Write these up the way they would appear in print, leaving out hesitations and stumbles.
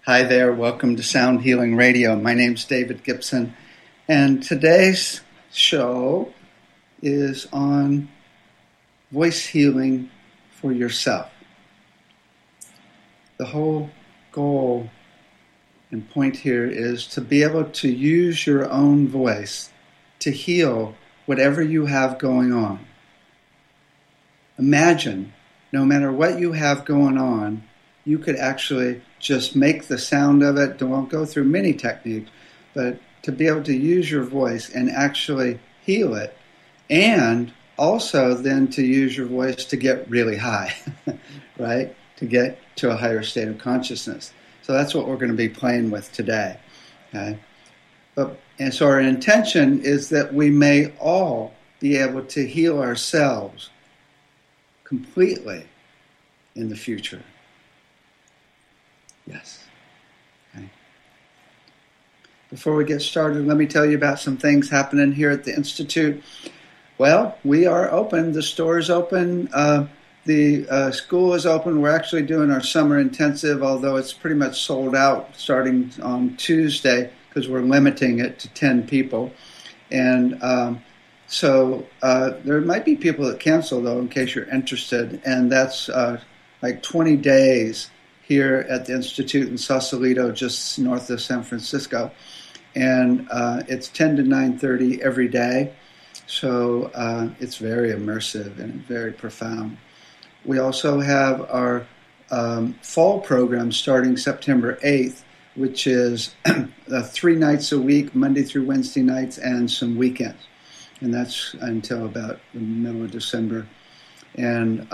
Hi there, welcome to Sound Healing Radio. My name's David Gibson, and today's show is on voice healing for yourself. The whole goal and point here is to be able to use your own voice to heal whatever you have going on. Imagine, no matter what you have going on, you could actually just make the sound of it. Don't go through many techniques, but to be able to use your voice and actually heal it, and also then to use your voice to get really high, right? To get to a higher state of consciousness. So that's what we're going to be playing with today. Okay? And so our intention is that we may all be able to heal ourselves completely in the future. Yes. Okay. Before we get started, let me tell you about some things happening here at the Institute. Well, we are open. The store is open. The school is open. We're actually doing our summer intensive, although it's pretty much sold out starting on Tuesday because we're limiting it to 10 people. And so there might be people that cancel, though, in case you're interested. And that's like 20 days here at the Institute in Sausalito, just north of San Francisco. And it's 10 to 9:30 every day. So it's very immersive and very profound. We also have our fall program starting September 8th, which is 3 nights a week, Monday through Wednesday nights, and some weekends. And that's until about the middle of December. And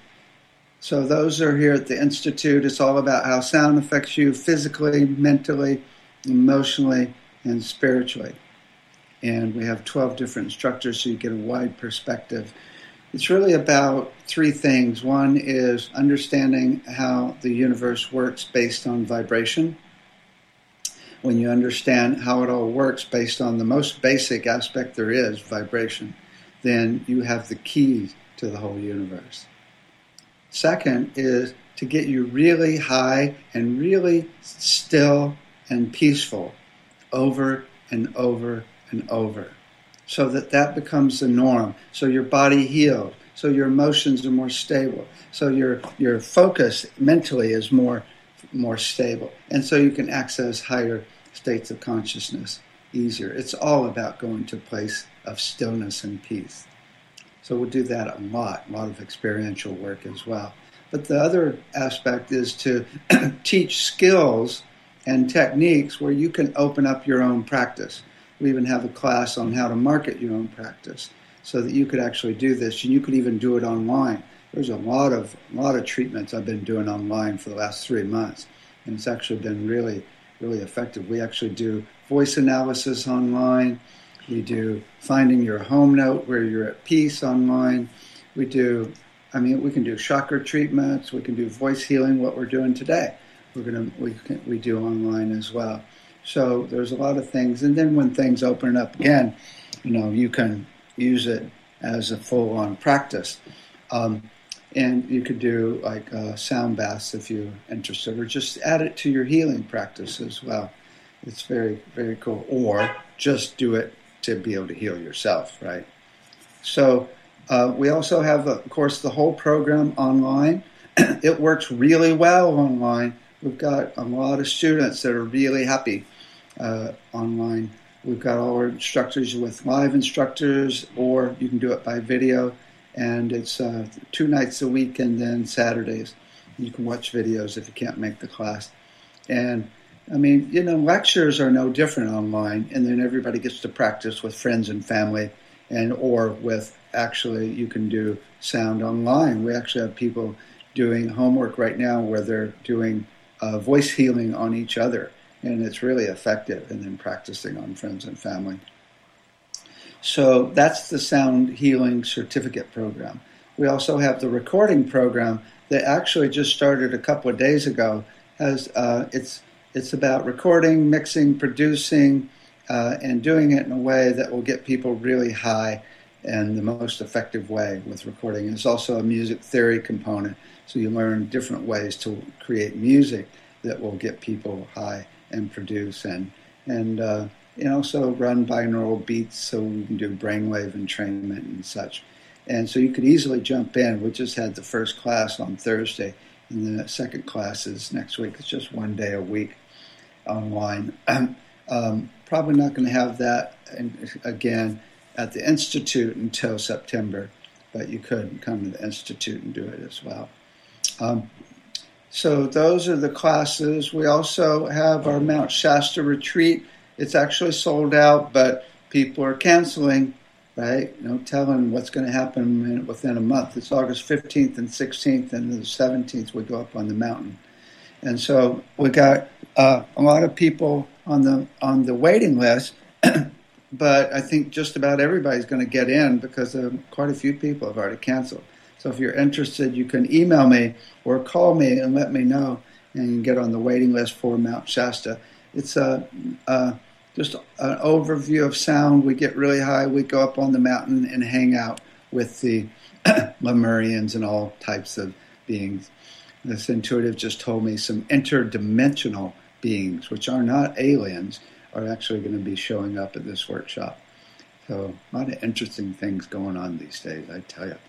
so those are here at the Institute. It's all about how sound affects you physically, mentally, emotionally, and spiritually. And we have 12 different instructors, so you get a wide perspective. It's really about 3 things. One is understanding how the universe works based on vibration. When you understand how it all works based on the most basic aspect there is, vibration, then you have the key to the whole universe. Second is to get you really high and really still and peaceful over and over and over, so that becomes the norm. So your body heals, so your emotions are more stable, so your focus mentally is more stable, and so you can access higher states of consciousness easier. It's all about going to a place of stillness and peace. So we'll do that a lot of experiential work as well. But the other aspect is to teach skills and techniques where you can open up your own practice. We even have a class on how to market your own practice so that you could actually do this, and you could even do it online. There's a lot of treatments I've been doing online for the last 3 months, and it's actually been really, really effective. We actually do voice analysis online. We do finding your home note where you're at peace online. We can do chakra treatments. We can do voice healing, what we're doing today. We do online as well. So there's a lot of things. And then when things open up again, you can use it as a full-on practice. And you could do like sound baths if you're interested, or just add it to your healing practice as well. It's very, very cool. Or just do it to be able to heal yourself, right? So we also have, of course, the whole program online. It works really well online. We've got a lot of students that are really happy online. We've got all our instructors with live instructors, or you can do it by video. And it's 2 nights a week, and then Saturdays. You can watch videos if you can't make the class. And lectures are no different online, and then everybody gets to practice with friends and family, or with you can do sound online. We actually have people doing homework right now where they're doing voice healing on each other, and it's really effective, and then practicing on friends and family. So that's the Sound Healing Certificate Program. We also have the recording program that actually just started a couple of days ago. It's about recording, mixing, producing, and doing it in a way that will get people really high and the most effective way with recording. There's also a music theory component, so you learn different ways to create music that will get people high and produce and also run binaural beats so we can do brainwave entrainment and such. And so you could easily jump in. We just had the first class on Thursday, and the second class is next week. It's just one day a week online. Probably not going to have that again at the Institute until September, but you could come to the Institute and do it as well. So those are the classes. We also have our Mount Shasta retreat. It's actually sold out, but people are canceling, right? No telling what's going to happen within a month. It's August 15th and 16th, and the 17th we go up on the mountain. And so we got a lot of people on the waiting list, but I think just about everybody's going to get in because quite a few people have already canceled. So if you're interested, you can email me or call me and let me know, and you can get on the waiting list for Mount Shasta. It's just an overview of sound. We get really high. We go up on the mountain and hang out with the Lemurians and all types of beings. This intuitive just told me some interdimensional beings, which are not aliens, are actually going to be showing up at this workshop. So a lot of interesting things going on these days, I tell you.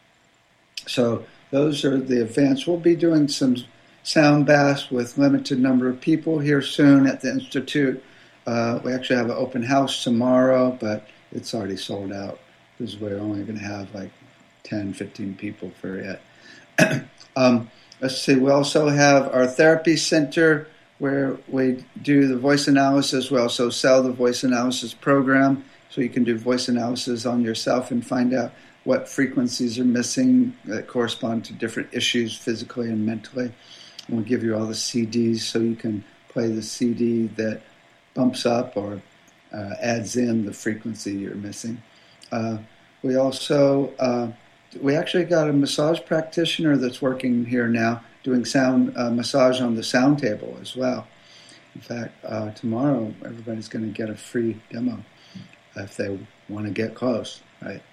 So those are the events. We'll be doing some sound baths with limited number of people here soon at the Institute. We actually have an open house tomorrow, but it's already sold out because we're only going to have like 10, 15 people for it. Let's see, we also have our therapy center where we do the voice analysis. We also sell the voice analysis program, so you can do voice analysis on yourself and find out what frequencies are missing that correspond to different issues physically and mentally. And we'll give you all the CDs so you can play the CD that bumps up or adds in the frequency you're missing. We also, we actually got a massage practitioner that's working here now doing sound massage on the sound table as well. In fact, tomorrow everybody's going to get a free demo if they want to get close, right?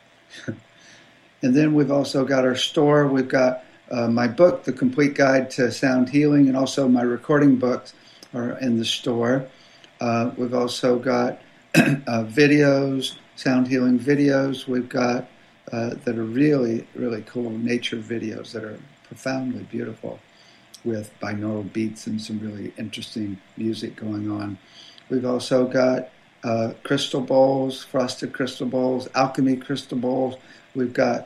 And then we've also got our store. We've got my book, The Complete Guide to Sound Healing, and also my recording books are in the store. We've also got videos, sound healing videos. We've got that are really, really cool nature videos that are profoundly beautiful with binaural beats and some really interesting music going on. We've also got crystal bowls, frosted crystal bowls, alchemy crystal bowls. We've got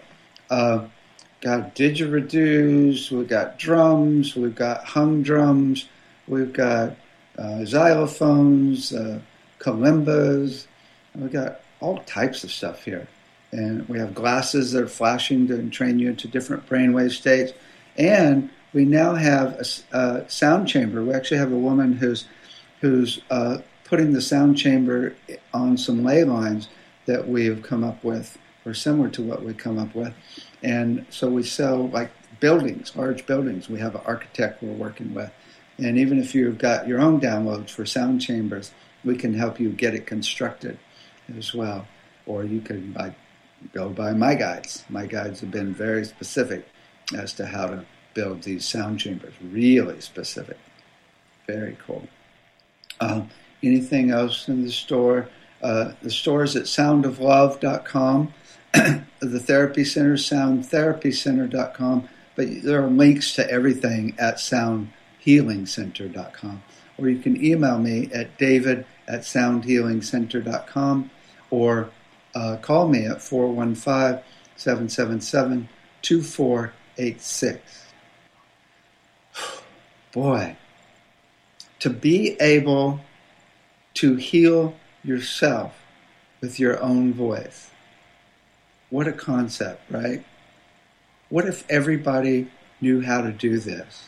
didgeridoos, we've got drums, we've got hum drums, we've got xylophones, kalimbas. We've got all types of stuff here. And we have glasses that are flashing to train you into different brainwave states. And we now have a sound chamber. We actually have a woman who's putting the sound chamber on some ley lines that we've come up with, or similar to what we come up with. And so we sell like buildings, large buildings. We have an architect we're working with. And even if you've got your own downloads for sound chambers, we can help you get it constructed as well. Or you can go by my guides. My guides have been very specific as to how to build these sound chambers. Really specific. Very cool. Anything else in the store? The store is at soundoflove.com. The therapy center, soundtherapycenter.com. But there are links to everything at soundhealingcenter.com. Or you can email me at david@soundhealingcenter.com or call me at 415-777-2486. Boy, to be able to heal yourself with your own voice. What a concept, right? What if everybody knew how to do this?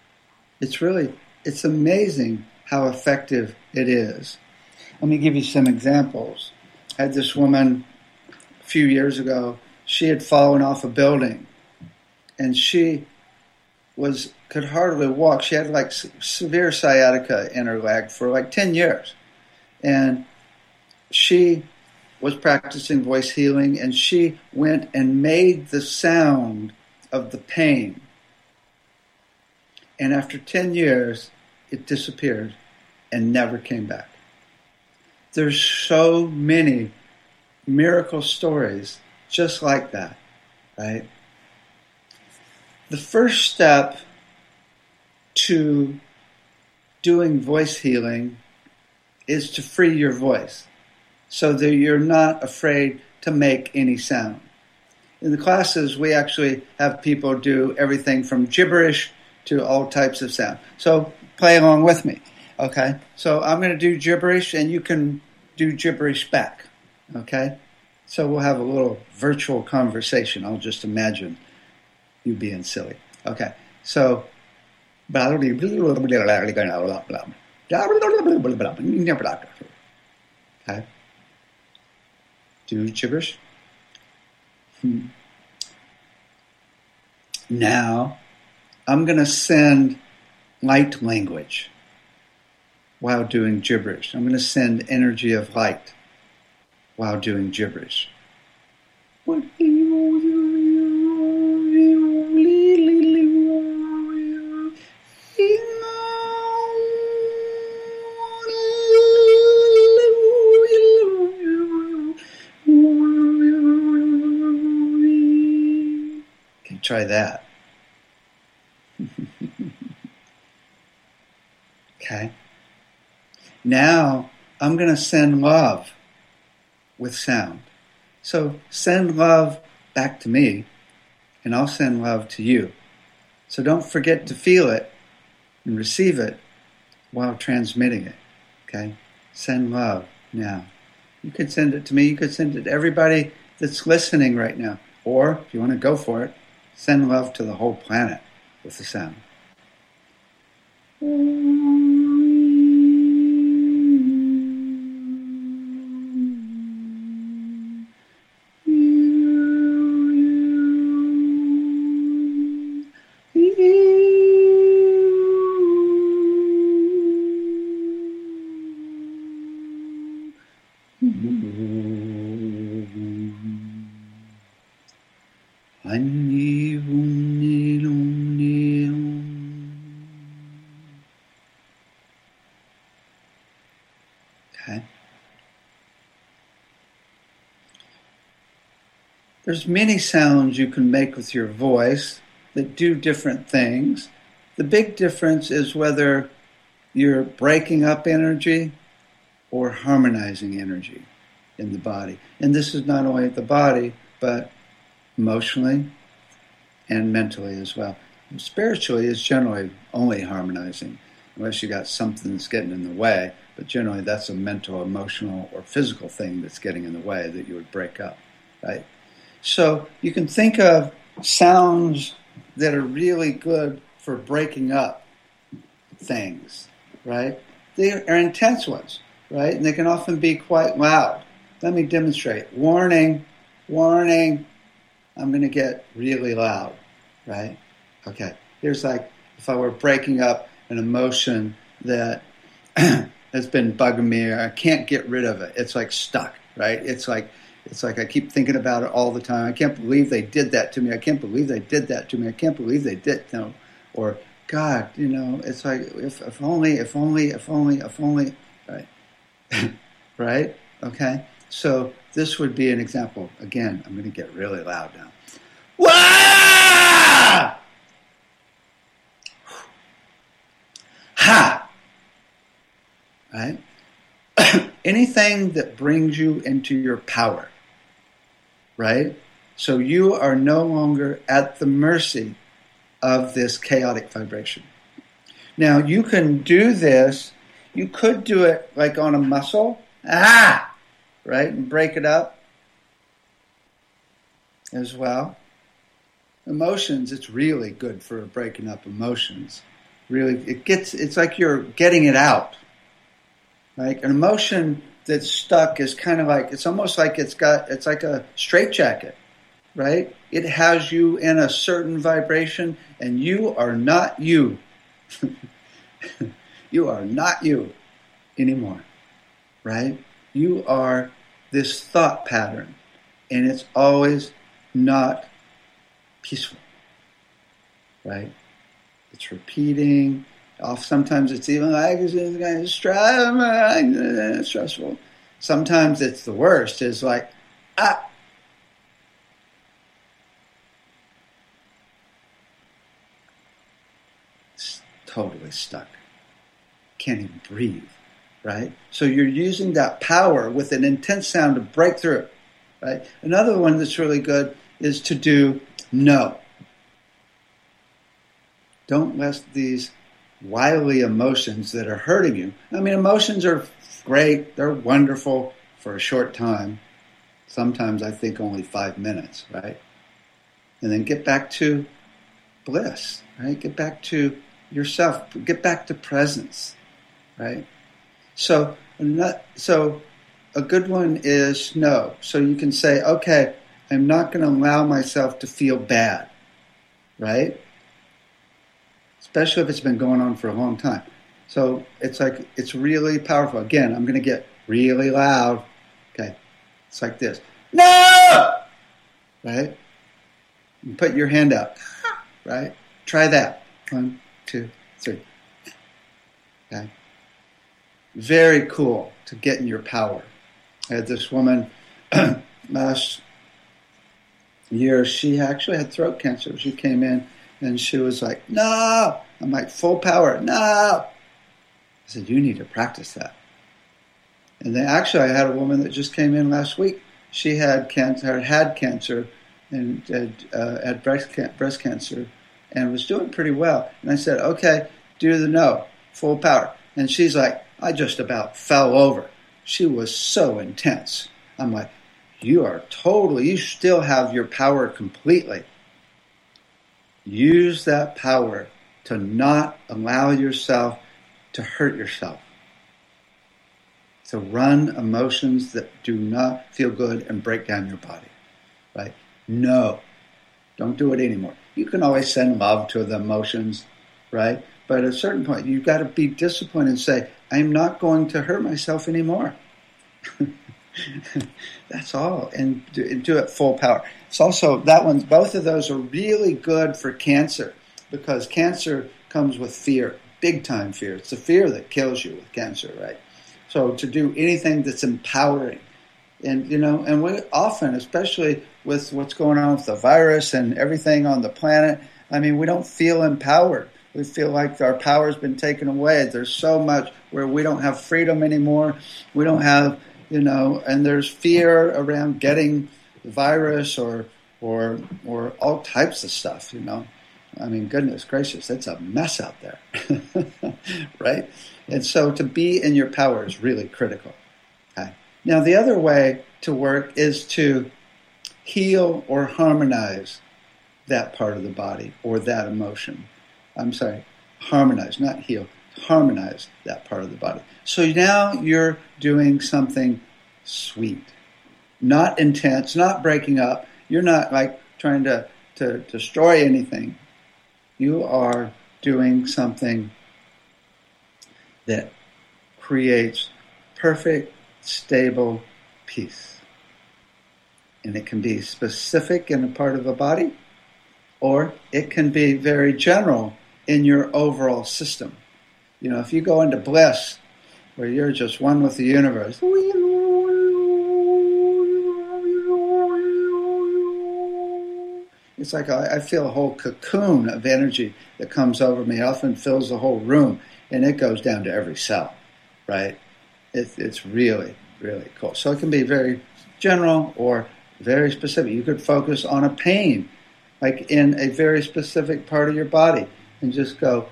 It's amazing how effective it is. Let me give you some examples. I had this woman a few years ago. She had fallen off a building, and she could hardly walk. She had like severe sciatica in her leg for like 10 years. And she was practicing voice healing, and she went and made the sound of the pain. And after 10 years, it disappeared and never came back. There's so many miracle stories just like that, right? The first step to doing voice healing is to free your voice so that you're not afraid to make any sound. In the classes, we actually have people do everything from gibberish to all types of sound. So play along with me, okay? So I'm going to do gibberish, and you can do gibberish back, okay? So we'll have a little virtual conversation. I'll just imagine you being silly. Okay, so... Okay. Do gibberish. Now, I'm going to send light language while doing gibberish. I'm going to send energy of light while doing gibberish. Try that. Okay. Now I'm going to send love with sound. So send love back to me, and I'll send love to you. So don't forget to feel it and receive it while transmitting it. Okay? Send love now. You could send it to me. You could send it to everybody that's listening right now. Or, if you want to go for it, send love to the whole planet with the sound. Okay. There's many sounds you can make with your voice that do different things. The big difference is whether you're breaking up energy or harmonizing energy in the body. And this is not only the body, but emotionally and mentally as well. And spiritually is generally only harmonizing, unless you got something that's getting in the way. But generally that's a mental, emotional, or physical thing that's getting in the way that you would break up, right? So you can think of sounds that are really good for breaking up things, right? They are intense ones, right? And they can often be quite loud. Let me demonstrate. Warning, warning, I'm going to get really loud, right? Okay, here's like if I were breaking up an emotion that has been bugging me, or I can't get rid of it. It's like stuck, right? It's like I keep thinking about it all the time. I can't believe they did that to me. I can't believe they did that to me. I can't believe they did, or God, it's like if only, right? Right? Okay? So this would be an example. Again, I'm going to get really loud now. Wah! Ha! Right? Anything that brings you into your power, right? So you are no longer at the mercy of this chaotic vibration. Now, you can do this. You could do it like on a muscle, right? And break it up as well. Emotions, it's really good for breaking up emotions. Really, it's like you're getting it out. Like an emotion that's stuck is kind of like, it's almost like it's like a straitjacket, right? It has you in a certain vibration, and you are not you. You are not you anymore, right? You are this thought pattern, and it's always not peaceful, right? It's repeating Sometimes it's even like it's stressful. Sometimes it's the worst. It's like, it's totally stuck. Can't even breathe, right? So you're using that power with an intense sound to break through, right? Another one that's really good is to do no. Don't let these wily emotions that are hurting you. I mean, emotions are great. They're wonderful for a short time. Sometimes I think only 5 minutes, right? And then get back to bliss, right? Get back to yourself. Get back to presence, right? So a good one is no. So you can say, okay, I'm not going to allow myself to feel bad, right? Especially if it's been going on for a long time. So it's really powerful. Again, I'm going to get really loud. Okay, it's like this. No! Right? You put your hand out. Right? Try that. 1, 2, 3. Okay? Very cool to get in your power. I had this woman last year. She actually had throat cancer. She came in and she was like, no! I'm like, full power, no! I said, you need to practice that. And then actually I had a woman that just came in last week. She had cancer and had breast cancer and was doing pretty well. And I said, okay, do the no, full power. And she's like, I just about fell over. She was so intense. I'm like, you still have your power completely. Use that power to not allow yourself to hurt yourself. So run emotions that do not feel good and break down your body. Right? No. Don't do it anymore. You can always send love to the emotions, right? But at a certain point, you've got to be disciplined and say, I'm not going to hurt myself anymore. That's all. And do it full power. It's also, both of those are really good for cancer because cancer comes with fear, big time fear. It's the fear that kills you with cancer, right? So to do anything that's empowering. And, and we often, especially with what's going on with the virus and everything on the planet, I mean, we don't feel empowered. We feel like our power's been taken away. There's so much where we don't have freedom anymore. We don't have, and there's fear around getting the virus or all types of stuff, I mean, goodness gracious, it's a mess out there, right? And so to be in your power is really critical. Okay. Now, the other way to work is to heal or harmonize that part of the body or that emotion. I'm sorry, harmonize, not heal. Harmonize that part of the body. So now you're doing something sweet, not intense, not breaking up. You're not like trying to destroy anything. You are doing something that creates perfect, stable peace. And it can be specific in a part of the body, or it can be very general in your overall system. If you go into bliss, where you're just one with the universe, it's like I feel a whole cocoon of energy that comes over me, often fills the whole room, and it goes down to every cell, right? It's really, really cool. So it can be very general or very specific. You could focus on a pain, like in a very specific part of your body, and just go,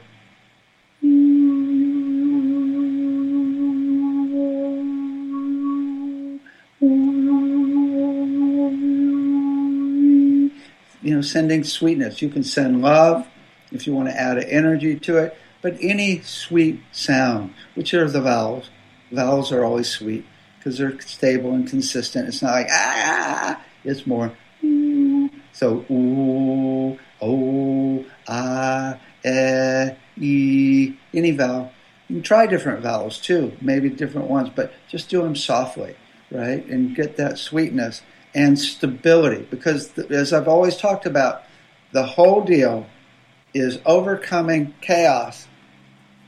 sending sweetness. You can send love if you want to add energy to it, but any sweet sound, which are the vowels. Vowels are always sweet because they're stable and consistent. It's not like, it's more, so, ooh, oh, ah, e, any vowel. You can try different vowels too, maybe different ones, but just do them softly, right? And get that sweetness and stability. Because as I've always talked about, the whole deal is overcoming chaos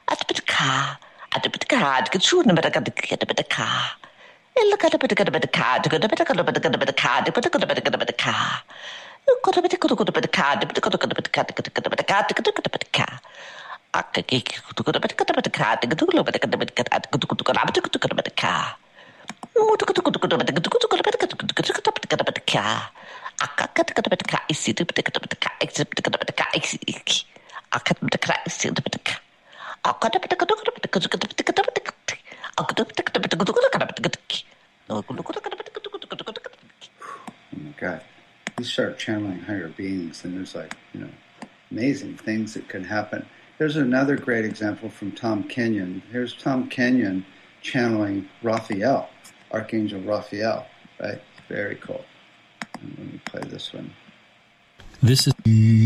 at bit ka Adipitaka, the Kutsu, the Bedaka. Look at the Bedaka, the Bedaka, the Bedaka. You got a bit of the card, the Bedaka. I could go to the card, the good look at the car. You took the car. I can't get the car. I see the car, except the car. I can't the car, see the car. I got the Oh my God. You start channeling higher beings, and there's amazing things that can happen. There's another great example from Tom Kenyon. Here's Tom Kenyon channeling Raphael, Archangel Raphael, right? Very cool. And let me play this one. This is...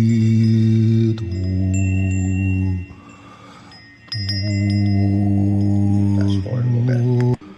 Fast forward a little bit.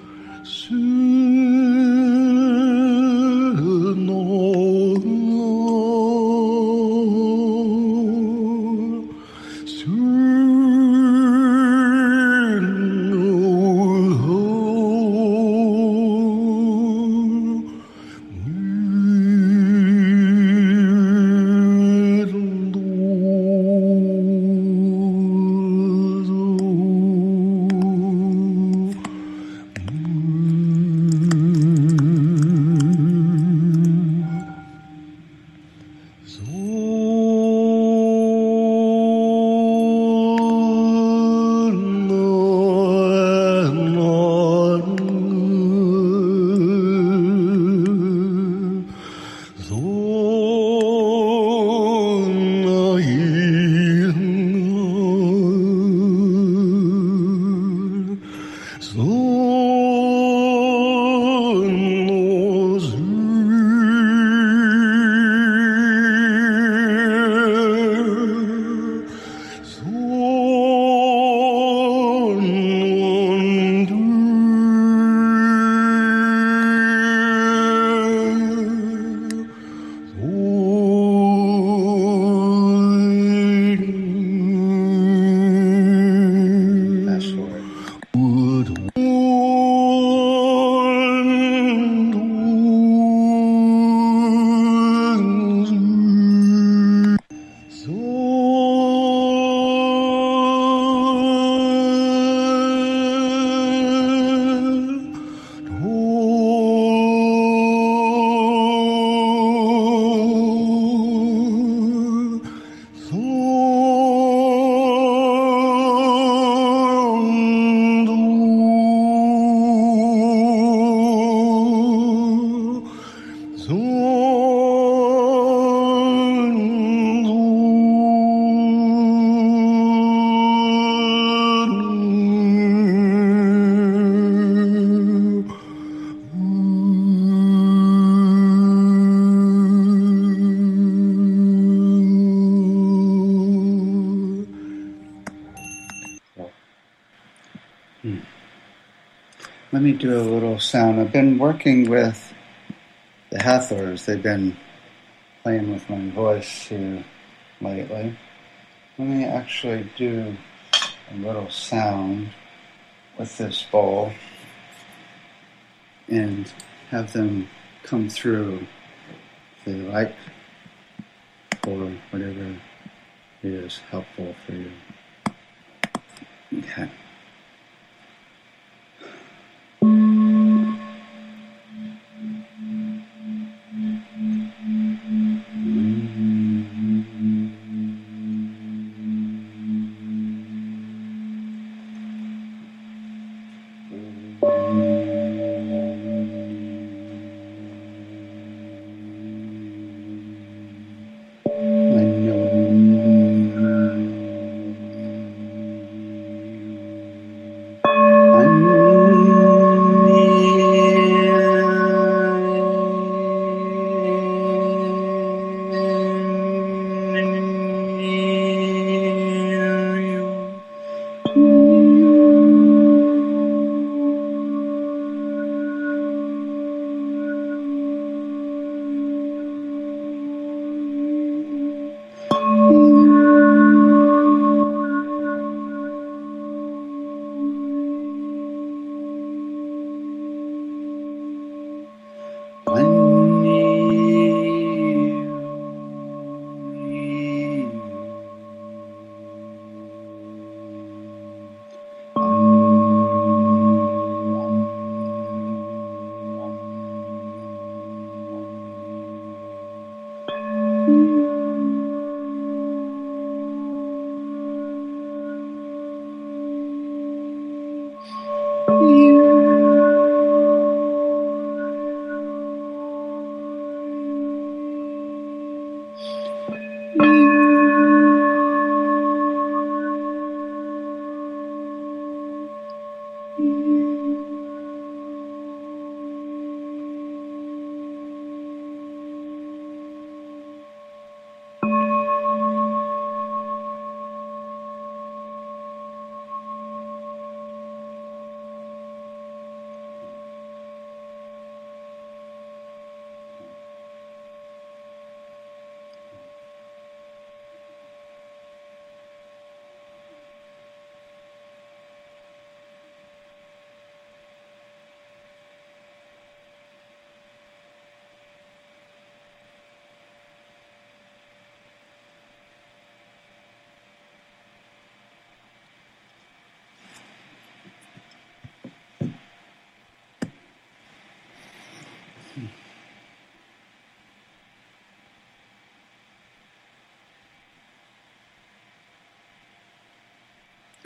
Let me do a little sound. I've been working with the Hathors. They've been playing with my voice here lately. Let me actually do a little sound with this bowl and have them come through if they like, or whatever is helpful for you. Okay.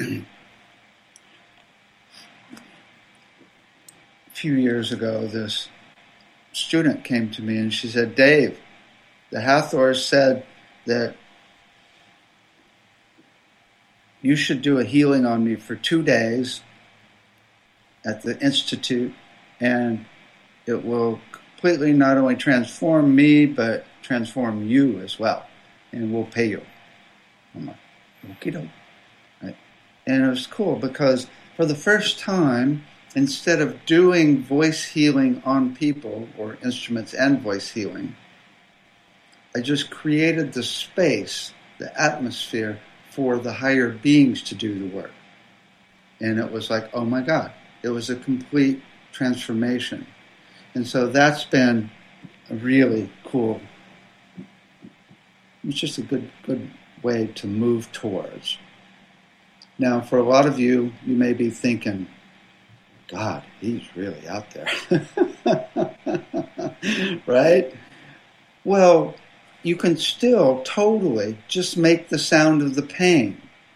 a few years ago, this student came to me and she said, Dave, the Hathors said that you should do a healing on me for 2 days at the Institute, and it will completely not only transform me, but transform you as well, and we'll pay you. I'm like, okie doke. Right? And it was cool because for the first time, instead of doing voice healing on people, or instruments and voice healing, I just created the space, the atmosphere for the higher beings to do the work. And it was like, oh my God, it was a complete transformation. And so that's been a really cool, it's just a good way to move towards. Now, for a lot of you, you may be thinking, God, he's really out there. Right? Well, you can still totally just make the sound of the pain.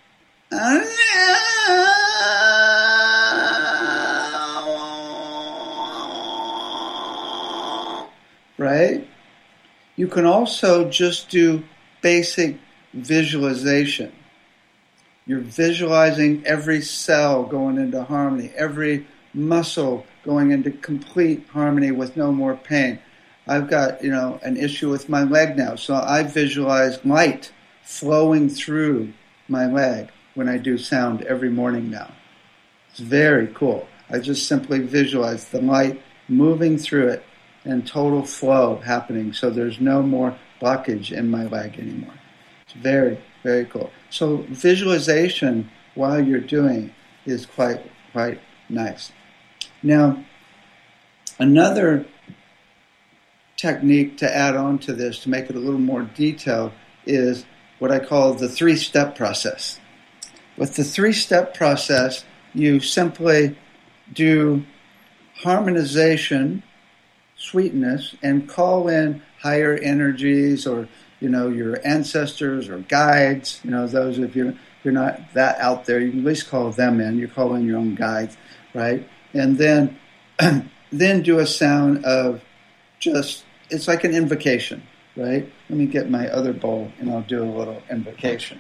Right? You can also just do basic visualization. You're visualizing every cell going into harmony, every muscle going into complete harmony with no more pain. I've got, an issue with my leg now, so I visualize light flowing through my leg when I do sound every morning now. It's very cool. I just simply visualize the light moving through it and total flow happening, so there's no more blockage in my leg anymore. It's very, very cool. So visualization while you're doing is quite nice. Now, another technique to add on to this, to make it a little more detailed, is what I call the 3-step process. With the 3-step process, you simply do harmonization, sweetness, and call in higher energies, or your ancestors or guides. Those of you, if you're not that out there, you can at least call them in. You call in your own guides, right? And then then do a sound of just, it's like an invocation, right? Let me get my other bowl and I'll do a little invocation.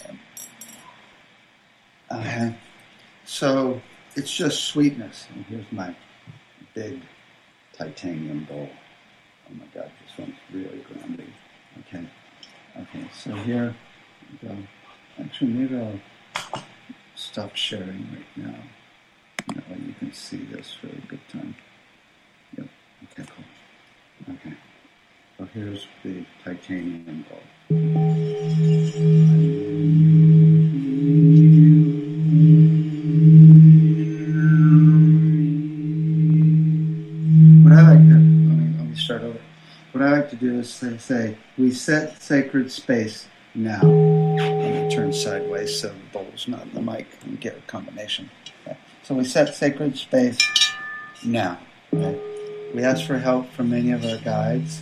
So it's just sweetness. And here's my big titanium bowl. Oh my God, this one's really grounding. Okay, so here we go. Actually, maybe I'll stop sharing right now. That way you can see this for a good time. Yep, okay, cool. Okay, so here's the titanium bowl. What I like to do is say, we set sacred space now. I'm going to turn sideways so the bowl's not in the mic and get a combination. Okay. So we set sacred space now. Okay. We ask for help from many of our guides,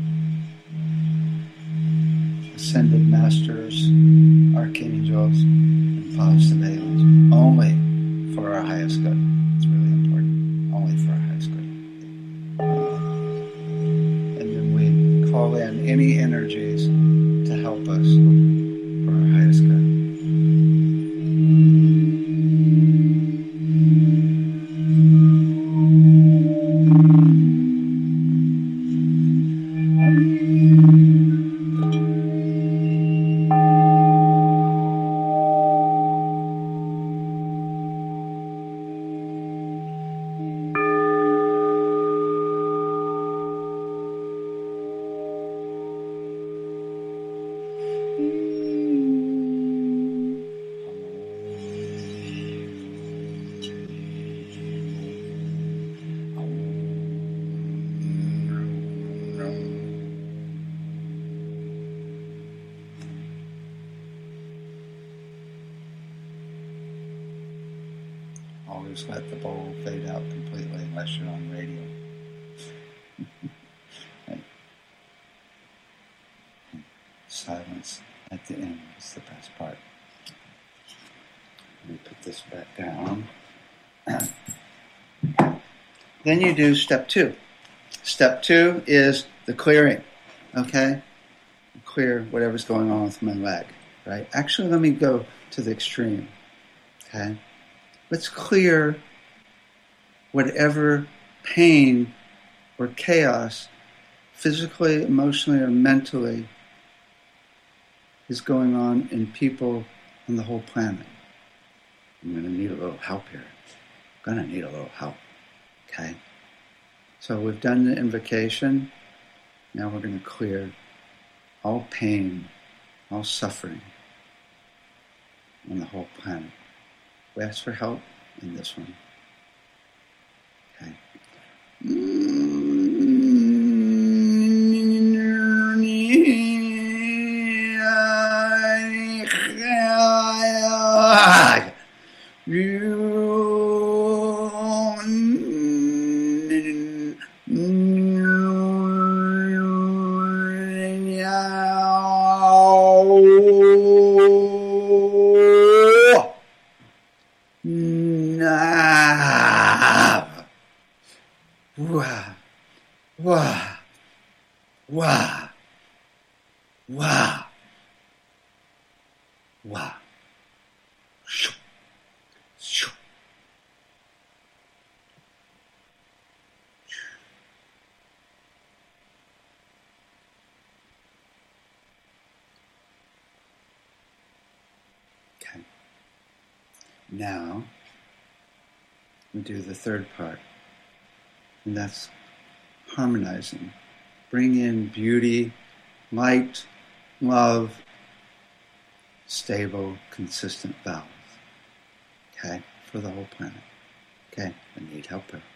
ascended masters, archangels, and positive aliens, only for our highest good. It's really important. Only for our highest good. Call in any energies to help us for our highest good. Always let the bowl fade out completely unless you're on radio. Right. Silence at the end is the best part. Let me put this back down. Then you do step 2. Step 2 is the clearing, okay? Clear whatever's going on with my leg, right? Actually, let me go to the extreme, okay? Let's clear whatever pain or chaos, physically, emotionally, or mentally, is going on in people on the whole planet. I'm going to need a little help here. I'm going to need a little help, okay? So we've done the invocation. Now we're going to clear all pain, all suffering on the whole planet. We ask for help in this one. Okay. Okay. Now we do the third part, and that's harmonizing. Bring in beauty, light, love, stable, consistent balance. Okay, for the whole planet. Okay, I need help here.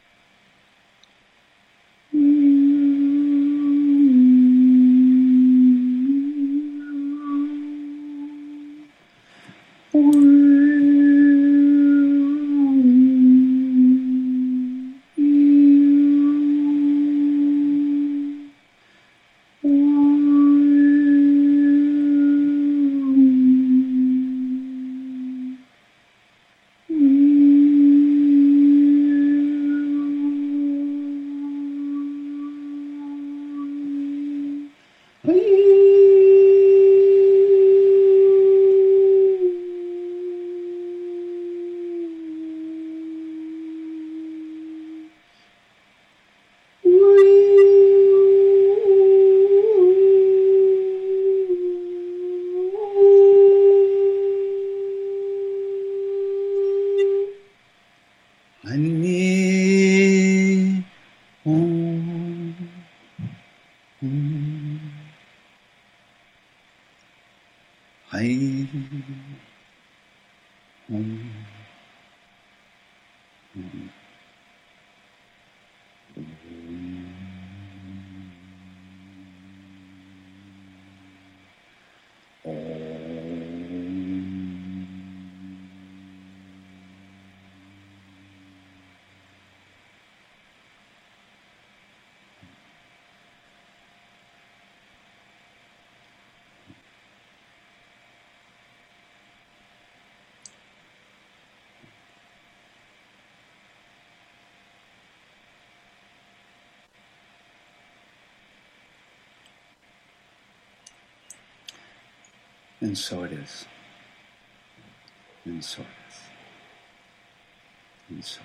And so it is. And so it is. And so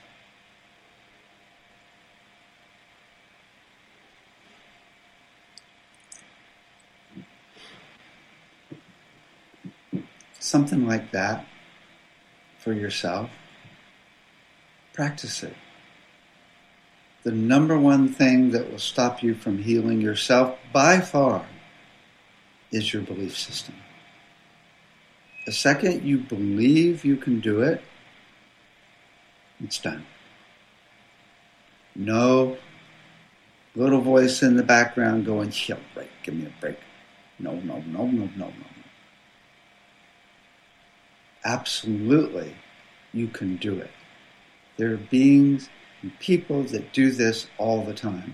it is. Something like that for yourself, practice it. The number one thing that will stop you from healing yourself by far is your belief system. The second you believe you can do it, it's done. No little voice in the background going, "Yeah, break, give me a break." No. Absolutely, you can do it. There are beings and people that do this all the time.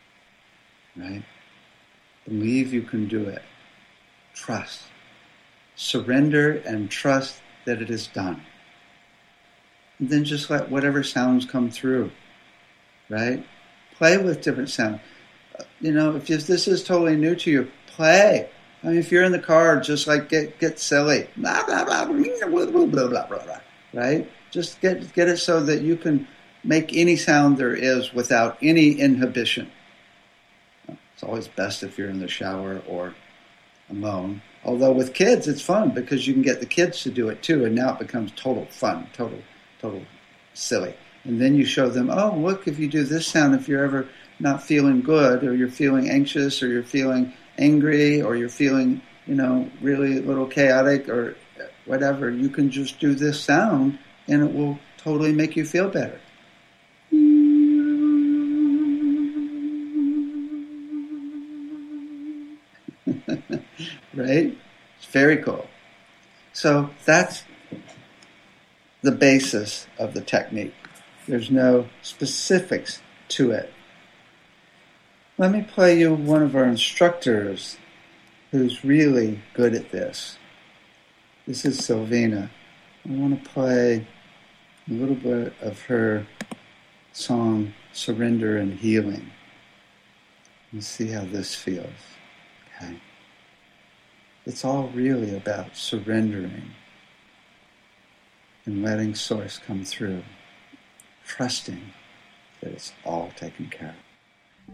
Right? Believe you can do it. Trust. surrender and trust that it is done. And then just let whatever sounds come through, right? Play with different sounds. If this is totally new to you, play. I mean, if you're in the car, just like get silly, blah, blah, blah, blah, blah, blah, blah, blah, right? Just get it so that you can make any sound there is without any inhibition. It's always best if you're in the shower or alone. Although with kids, it's fun because you can get the kids to do it too, and now it becomes total fun, total silly. And then you show them, oh, look, if you do this sound, if you're ever not feeling good, or you're feeling anxious, or you're feeling angry, or you're feeling, really a little chaotic, or whatever, you can just do this sound, and it will totally make you feel better. Right? It's very cool. So that's the basis of the technique. There's no specifics to it. Let me play you one of our instructors who's really good at this. This is Silvina. I want to play a little bit of her song, Surrender and Healing. Let's see how this feels. Okay. It's all really about surrendering and letting Source come through, trusting that it's all taken care of.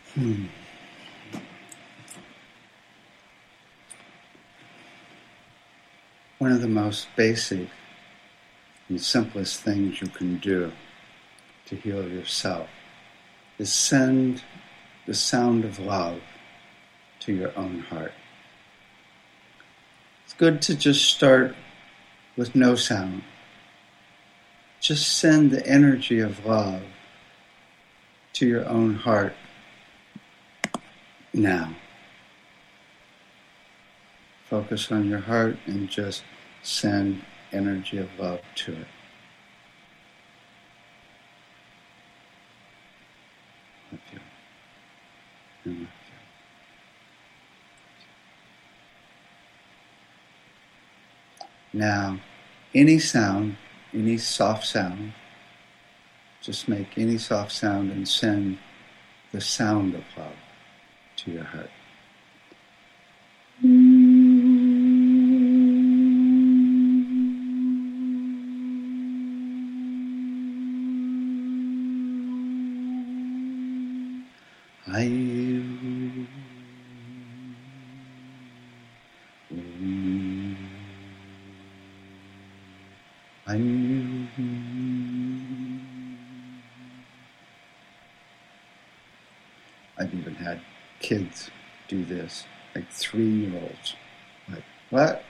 One of the most basic and simplest things you can do to heal yourself is send the sound of love to your own heart. It's good to just start with no sound. Just send the energy of love to your own heart now. Focus on your heart and just send energy of love to it. Love you. And love you. Now, any sound, any soft sound, just make any soft sound and send the sound of love to your heart. I've even had kids do this, like 3-year-olds. Like, what?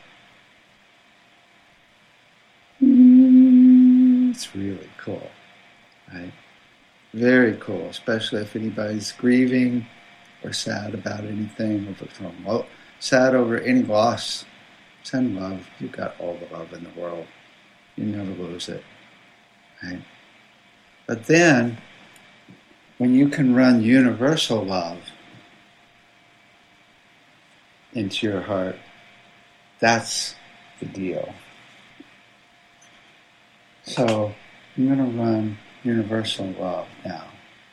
It's really cool, right? Very cool, especially if anybody's grieving or sad about anything, or sad over any loss. Send love. You've got all the love in the world. You never lose it, right? But then, when you can run universal love into your heart, that's the deal. So I'm going to run universal love now.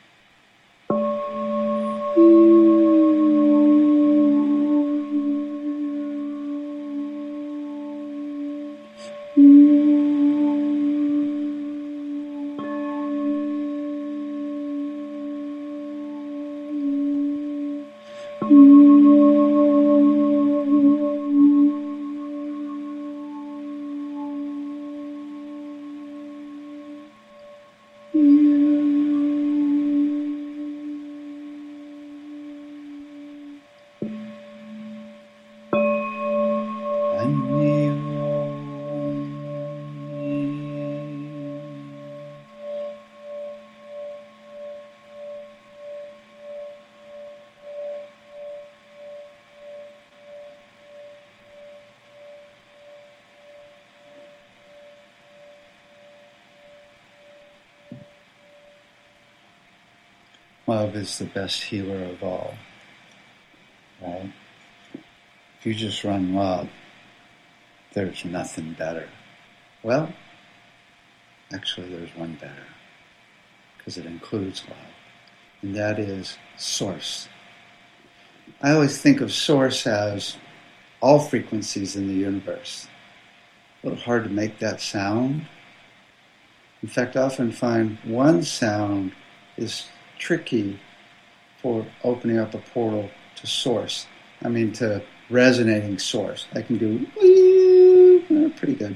Love is the best healer of all, right? If you just run love, there's nothing better. Well, actually there's one better, because it includes love, and that is Source. I always think of Source as all frequencies in the universe. A little hard to make that sound. In fact, I often find one sound is tricky for opening up a portal to Source. I mean, to resonating Source. I can do pretty good.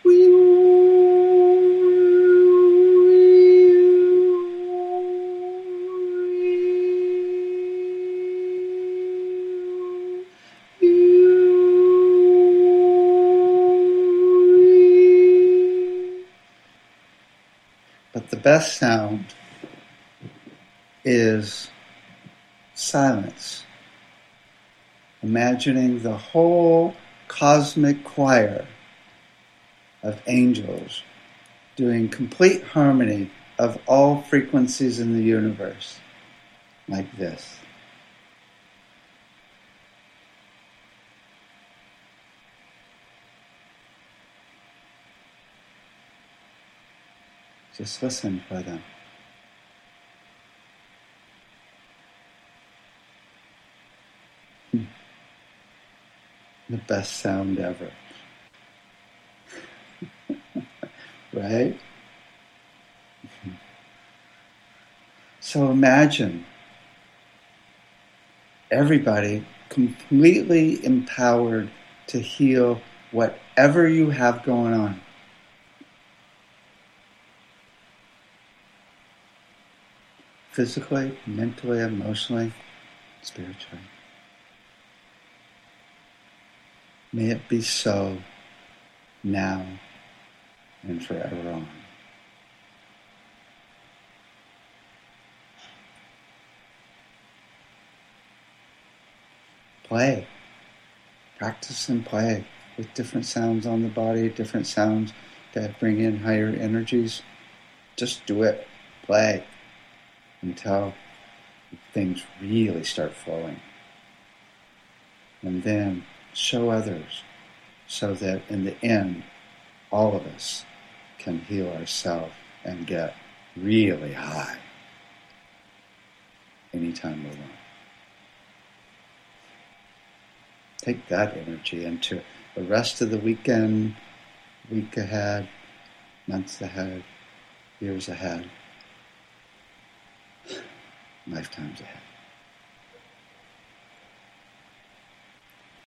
But the best sound is silence. Imagining the whole cosmic choir of angels doing complete harmony of all frequencies in the universe, like this. Just listen for them. The best sound ever. Right? So imagine everybody completely empowered to heal whatever you have going on. Physically, mentally, emotionally, spiritually. May it be so now and forever on. Play. Practice and play with different sounds on the body, different sounds that bring in higher energies. Just do it. Play until things really start flowing. And then show others so that in the end, all of us can heal ourselves and get really high anytime we want. Take that energy into the rest of the weekend, week ahead, months ahead, years ahead, lifetimes ahead.